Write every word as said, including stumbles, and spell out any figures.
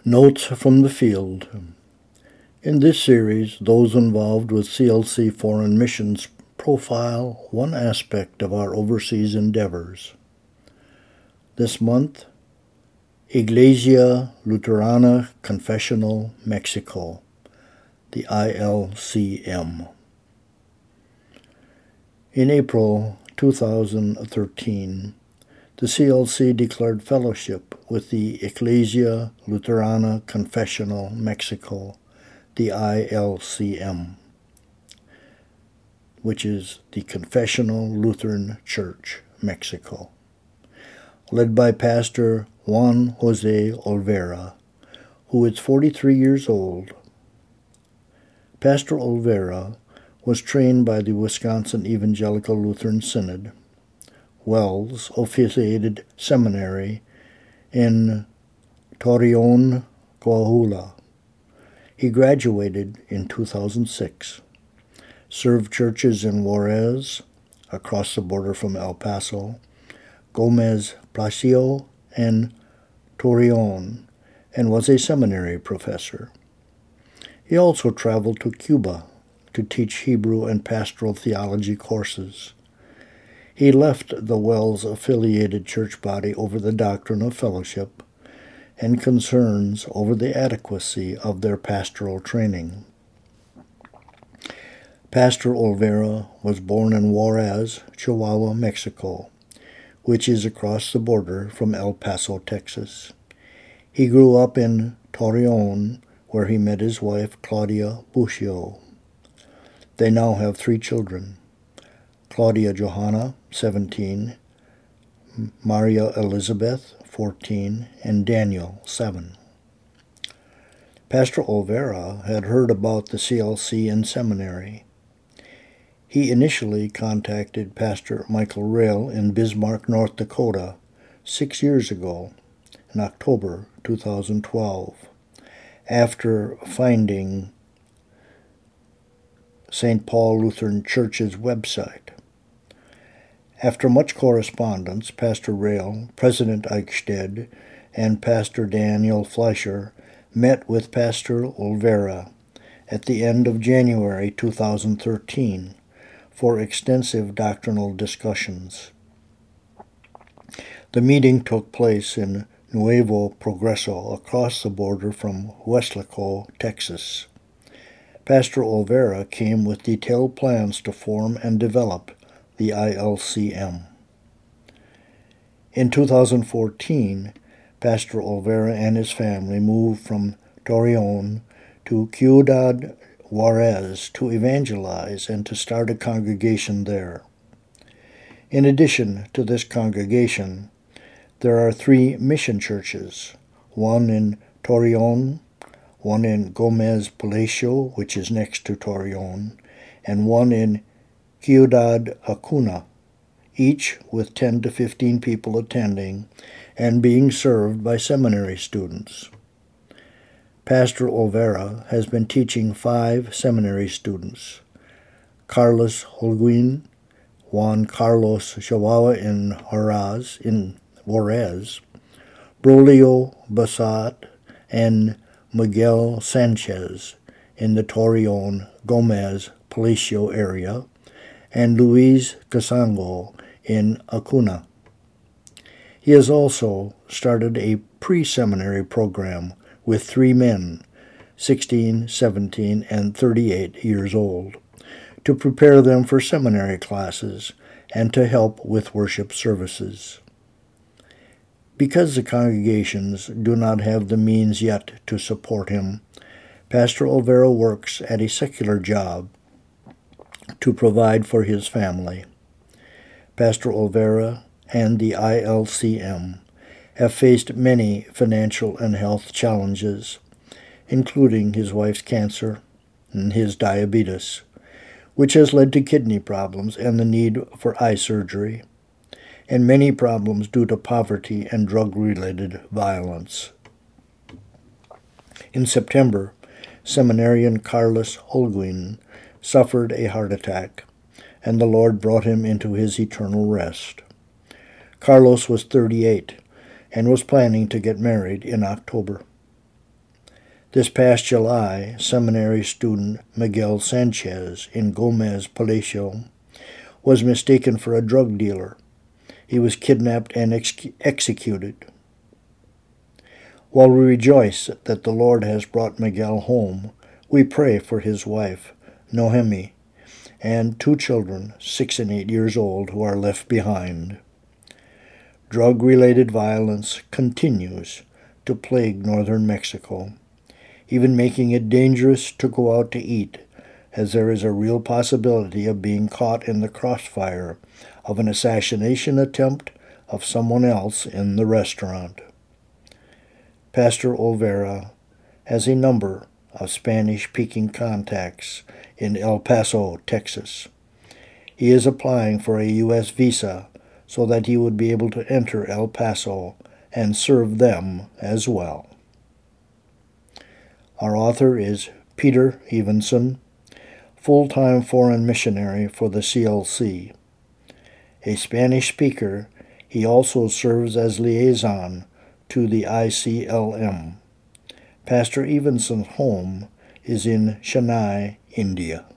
Notes from the Field. In this series, those involved with C L C Foreign Missions profile one aspect of our overseas endeavors. This month, Iglesia Luterana Confessional Mexico, the I L C M. In April two thousand thirteen, the C L C declared fellowship with the Iglesia Luterana Confessional Mexico, the I L C M, which is the Confessional Lutheran Church, Mexico, led by Pastor Juan Jose Olvera, who is forty-three years old. Pastor Olvera was trained by the Wisconsin Evangelical Lutheran Synod, Wells Officiated Seminary in Torreon, Coahuila. He graduated in two thousand six, served churches in Juarez, across the border from El Paso, Gomez Placio, and Torreon, and was a seminary professor. He also traveled to Cuba to teach Hebrew and pastoral theology courses. He left the Wells-affiliated church body over the doctrine of fellowship and concerns over the adequacy of their pastoral training. Pastor Olvera was born in Juarez, Chihuahua, Mexico, which is across the border from El Paso, Texas. He grew up in Torreon, where he met his wife, Claudia Bucio. They now have three children: Claudia Johanna, seventeen, Maria Elizabeth, fourteen, and Daniel, seven. Pastor Olvera had heard about the C L C in seminary. He initially contacted Pastor Michael Rail in Bismarck, North Dakota, six years ago, in October two thousand twelve, after finding Saint Paul Lutheran Church's website. After much correspondence, Pastor Rail, President Eichsted, and Pastor Daniel Fleischer met with Pastor Olvera at the end of January two thousand thirteen for extensive doctrinal discussions. The meeting took place in Nuevo Progreso, across the border from Weslaco, Texas. Pastor Olvera came with detailed plans to form and develop the I L C M. In two thousand fourteen, Pastor Olvera and his family moved from Torreon to Ciudad Juarez to evangelize and to start a congregation there. In addition to this congregation, there are three mission churches, one in Torreon, one in Gomez Palacio, which is next to Torreon, and one in Ciudad Acuna, each with ten to fifteen people attending and being served by seminary students. Pastor Olvera has been teaching five seminary students: Carlos Holguin, Juan Carlos Chihuahua in Juarez, in Juarez, Brolio Basat, and Miguel Sanchez in the Torreon Gomez Palacio area, and Luis Casango in Acuna. He has also started a pre-seminary program with three men, sixteen, seventeen, and thirty-eight years old, to prepare them for seminary classes and to help with worship services. Because the congregations do not have the means yet to support him, Pastor Olvera works at a secular job to provide for his family. Pastor Olvera and the I L C M have faced many financial and health challenges, including his wife's cancer and his diabetes, which has led to kidney problems and the need for eye surgery, and many problems due to poverty and drug-related violence. In September, seminarian Carlos Holguin suffered a heart attack, and the Lord brought him into his eternal rest. Carlos was thirty-eight and was planning to get married in October. This past July, seminary student Miguel Sanchez in Gomez Palacio was mistaken for a drug dealer. He was kidnapped and ex- executed. While we rejoice that the Lord has brought Miguel home, we pray for his wife, Nohemi, and two children, six and eight years old, who are left behind. Drug-related violence continues to plague northern Mexico, even making it dangerous to go out to eat, as there is a real possibility of being caught in the crossfire of an assassination attempt of someone else in the restaurant. Pastor Olvera has a number of Spanish-speaking contacts in El Paso, Texas. He is applying for a U S visa so that he would be able to enter El Paso and serve them as well. Our author is Peter Evenson, full-time foreign missionary for the C L C. A Spanish speaker, he also serves as liaison to the I C L M. Pastor Evenson's home is in Chennai, India.